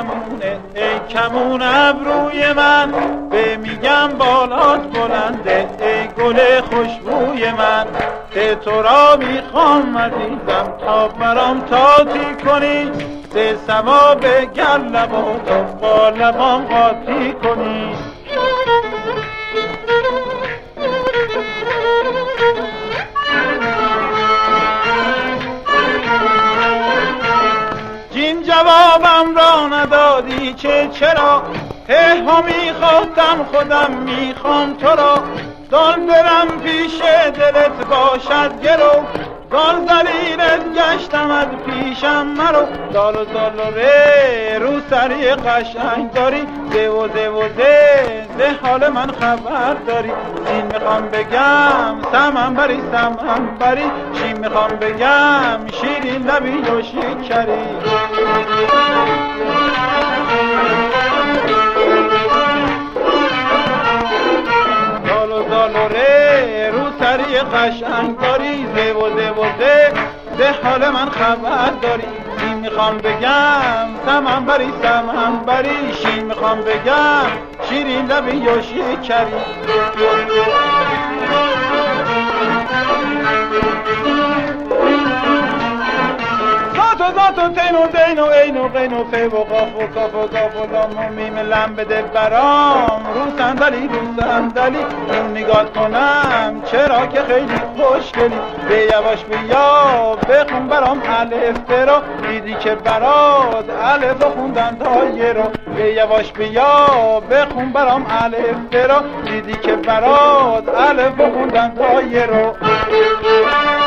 کمونه ای کمون ابروی من، به میگم بالات بلنده ای گل خوشبوی من. ده تو را میخوام عزیزم تا برام تاتی کنی، ده ثواب گر لباتو با لبام قاطی کنی. جین جوابم را ندادی که چرا، ها میخواستم خودم میخوام تو را. دال برم پیش دلت باشد گرو، دال زلیلت گشتم از پیشم مرو. دال و ره رو سری قشنگ داری، ده و ده و ده حال من خبر داری. زین میخوام بگم سمن بری سمن بری، شین میخوام بگم شیرین لبی و شکری. دال و ره رو سری قشنگ داری، ده و ده و ده حال من خبر داری. این میخوام بگم سمن بری سمن بری، شین میخوام بگم شیرین لبی یا شکری. زاتو تینو دینو اینو قینو فی و قاف و کاف و کاف و لام و میم لم بده برام رو صندلی این نگات کنم چرا که خیلی خوشگلی. به یواش بیا بخون برام الف برا، دیدی که برات الف خوندن تا یه رو. به یواش بیا بخون برام الف برا، دیدی که برات الف خوندن تا یه رو.